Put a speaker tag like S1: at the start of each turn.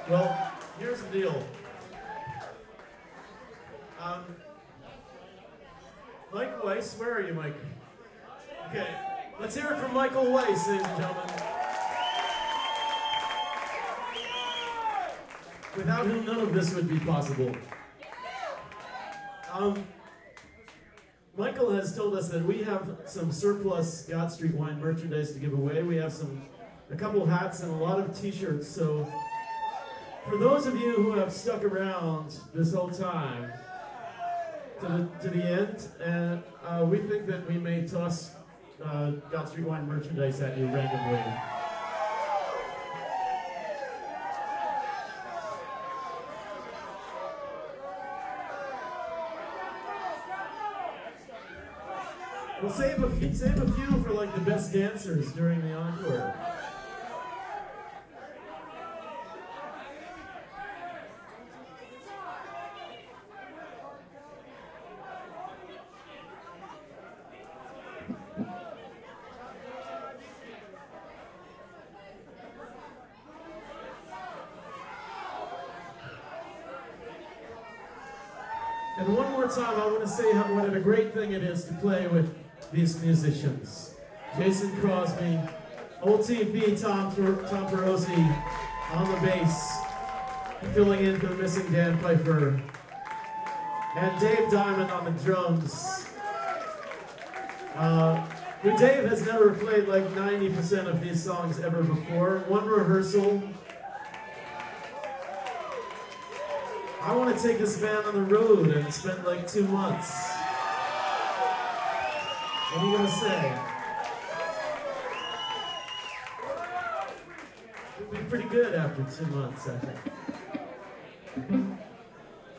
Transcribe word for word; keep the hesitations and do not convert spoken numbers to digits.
S1: Well, here's the deal. Um, Mike Weiss, where are you, Mike? Okay, let's hear it from Michael Weiss, ladies and gentlemen. Without whom none of this would be possible. Um, Michael has told us that we have some surplus God Street Wine merchandise to give away. We have some, a couple hats and a lot of t-shirts. So for those of you who have stuck around this whole time to the, to the end, and uh, we think that we may toss uh, God Street Wine merchandise at you randomly. We'll save a few, save a few for like the best dancers during the encore. And one more time, I want to say how, what a great thing it is to play with these musicians. Jason Crosby, O T P Tom, Tom Perosi on the bass, filling in for the missing Dan Pfeiffer, and Dave Diamond on the drums. Uh, Dave has never played like ninety percent of these songs ever before. One rehearsal. I want to take this band on the road and spend like two months. What are you gonna say? It'll be pretty good after two months, I think.